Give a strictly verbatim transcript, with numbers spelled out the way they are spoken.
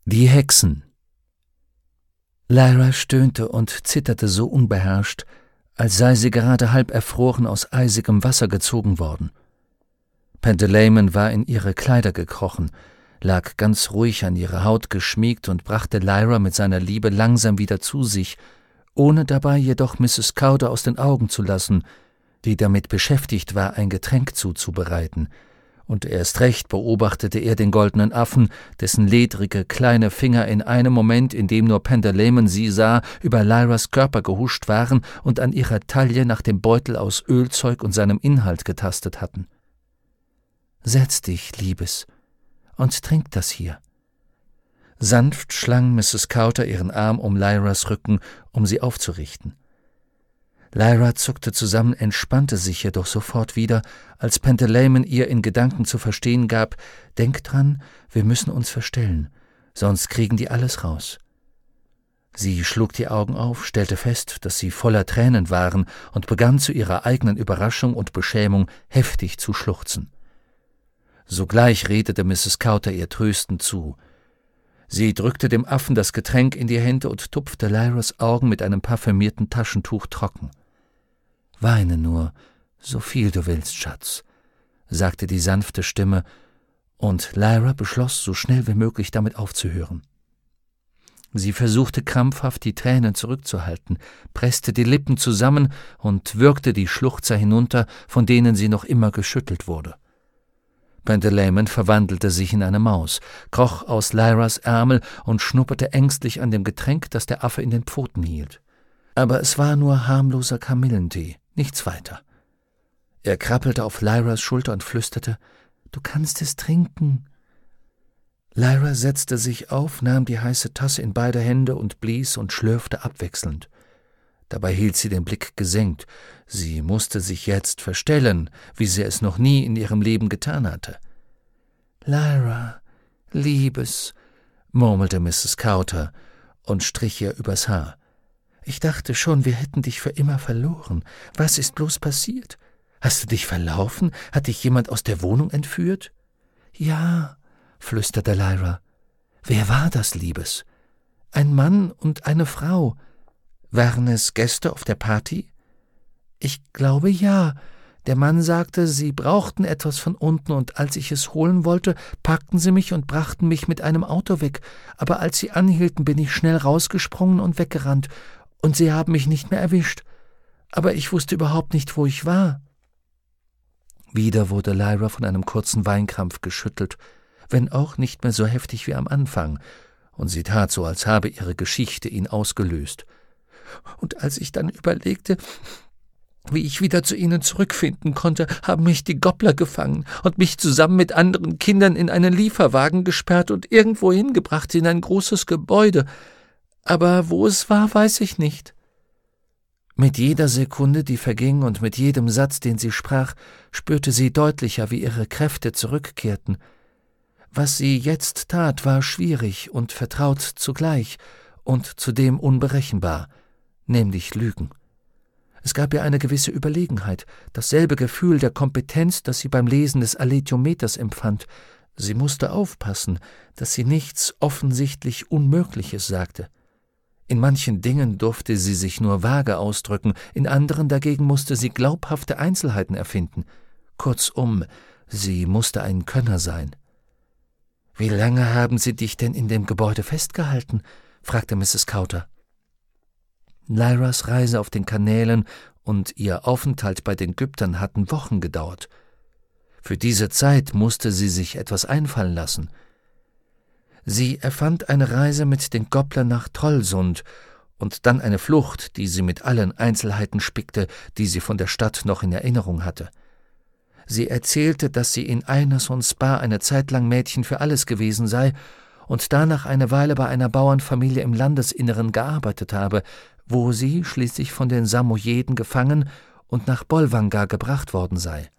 Die Hexen. Lyra stöhnte und zitterte so unbeherrscht, als sei sie gerade halb erfroren aus eisigem Wasser gezogen worden. Pantaleimon war in ihre Kleider gekrochen, lag ganz ruhig an ihre Haut geschmiegt und brachte Lyra mit seiner Liebe langsam wieder zu sich, ohne dabei jedoch Misses Cowder aus den Augen zu lassen, die damit beschäftigt war, ein Getränk zuzubereiten. Und erst recht beobachtete er den goldenen Affen, dessen ledrige kleine Finger in einem Moment, in dem nur Pantaleimon sie sah, über Lyras Körper gehuscht waren und an ihrer Taille nach dem Beutel aus Ölzeug und seinem Inhalt getastet hatten. »Setz dich, Liebes, und trink das hier.« Sanft schlang Misses Cowder ihren Arm um Lyras Rücken, um sie aufzurichten. Lyra zuckte zusammen, entspannte sich jedoch sofort wieder, als Pantaleimon ihr in Gedanken zu verstehen gab: »Denk dran, wir müssen uns verstellen, sonst kriegen die alles raus.« Sie schlug die Augen auf, stellte fest, dass sie voller Tränen waren und begann zu ihrer eigenen Überraschung und Beschämung heftig zu schluchzen. Sogleich redete Misses Cowder ihr tröstend zu. Sie drückte dem Affen das Getränk in die Hände und tupfte Lyras Augen mit einem parfümierten Taschentuch trocken. »Weine nur, so viel du willst, Schatz«, sagte die sanfte Stimme, und Lyra beschloss, so schnell wie möglich damit aufzuhören. Sie versuchte krampfhaft, die Tränen zurückzuhalten, presste die Lippen zusammen und würgte die Schluchzer hinunter, von denen sie noch immer geschüttelt wurde. Pantaleimon verwandelte sich in eine Maus, kroch aus Lyras Ärmel und schnupperte ängstlich an dem Getränk, das der Affe in den Pfoten hielt. Aber es war nur harmloser Kamillentee, nichts weiter. Er krabbelte auf Lyras Schulter und flüsterte: »Du kannst es trinken.« Lyra setzte sich auf, nahm die heiße Tasse in beide Hände und blies und schlürfte abwechselnd. Dabei hielt sie den Blick gesenkt. Sie musste sich jetzt verstellen, wie sie es noch nie in ihrem Leben getan hatte. »Lyra, Liebes«, murmelte Misses Cowder und strich ihr übers Haar. »Ich dachte schon, wir hätten dich für immer verloren. Was ist bloß passiert? Hast du dich verlaufen? Hat dich jemand aus der Wohnung entführt?« »Ja«, flüsterte Lyra. »Wer war das, Liebes?« »Ein Mann und eine Frau.« »Waren es Gäste auf der Party?« »Ich glaube, ja. Der Mann sagte, sie brauchten etwas von unten, und als ich es holen wollte, packten sie mich und brachten mich mit einem Auto weg. Aber als sie anhielten, bin ich schnell rausgesprungen und weggerannt, und sie haben mich nicht mehr erwischt. Aber ich wusste überhaupt nicht, wo ich war.« Wieder wurde Lyra von einem kurzen Weinkrampf geschüttelt, wenn auch nicht mehr so heftig wie am Anfang, und sie tat so, als habe ihre Geschichte ihn ausgelöst. »Und als ich dann überlegte, wie ich wieder zu ihnen zurückfinden konnte, haben mich die Gobbler gefangen und mich zusammen mit anderen Kindern in einen Lieferwagen gesperrt und irgendwo hingebracht in ein großes Gebäude. Aber wo es war, weiß ich nicht.« Mit jeder Sekunde, die verging, und mit jedem Satz, den sie sprach, spürte sie deutlicher, wie ihre Kräfte zurückkehrten. Was sie jetzt tat, war schwierig und vertraut zugleich und zudem unberechenbar, nämlich Lügen. Es gab ihr eine gewisse Überlegenheit, dasselbe Gefühl der Kompetenz, das sie beim Lesen des Alethiometers empfand. Sie musste aufpassen, dass sie nichts offensichtlich Unmögliches sagte. In manchen Dingen durfte sie sich nur vage ausdrücken, in anderen dagegen musste sie glaubhafte Einzelheiten erfinden. Kurzum, sie musste ein Könner sein. »Wie lange haben sie dich denn in dem Gebäude festgehalten?« fragte Misses Cowder. Lyras Reise auf den Kanälen und ihr Aufenthalt bei den Gyptern hatten Wochen gedauert. Für diese Zeit musste sie sich etwas einfallen lassen. Sie erfand eine Reise mit den Gobblern nach Trollsund und dann eine Flucht, die sie mit allen Einzelheiten spickte, die sie von der Stadt noch in Erinnerung hatte. Sie erzählte, dass sie in Einerson Spa eine Zeit lang Mädchen für alles gewesen sei und danach eine Weile bei einer Bauernfamilie im Landesinneren gearbeitet habe, wo sie schließlich von den Samoyeden gefangen und nach Bolvangar gebracht worden sei.